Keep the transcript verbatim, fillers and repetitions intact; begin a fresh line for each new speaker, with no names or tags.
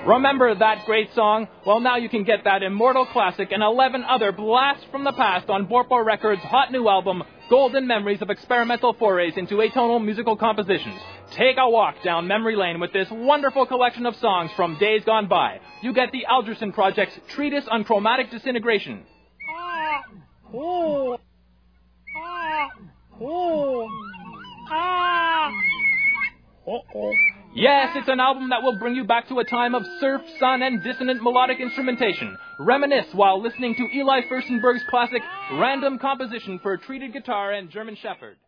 Remember that great song? Well, now you can get that immortal classic and eleven other blasts from the past on Borpo Records' hot new album, Golden Memories of Experimental Forays into Atonal Musical Compositions. Take a walk down memory lane with this wonderful collection of songs from days gone by. You get the Algerson Project's Treatise on Chromatic Disintegration.
Ah, oh, ah, oh, ah, oh, oh.
Yes, it's an album that will bring you back to a time of surf, sun, and dissonant melodic instrumentation. Reminisce while listening to Eli Furstenberg's classic Random Composition for Treated Guitar and German Shepherd.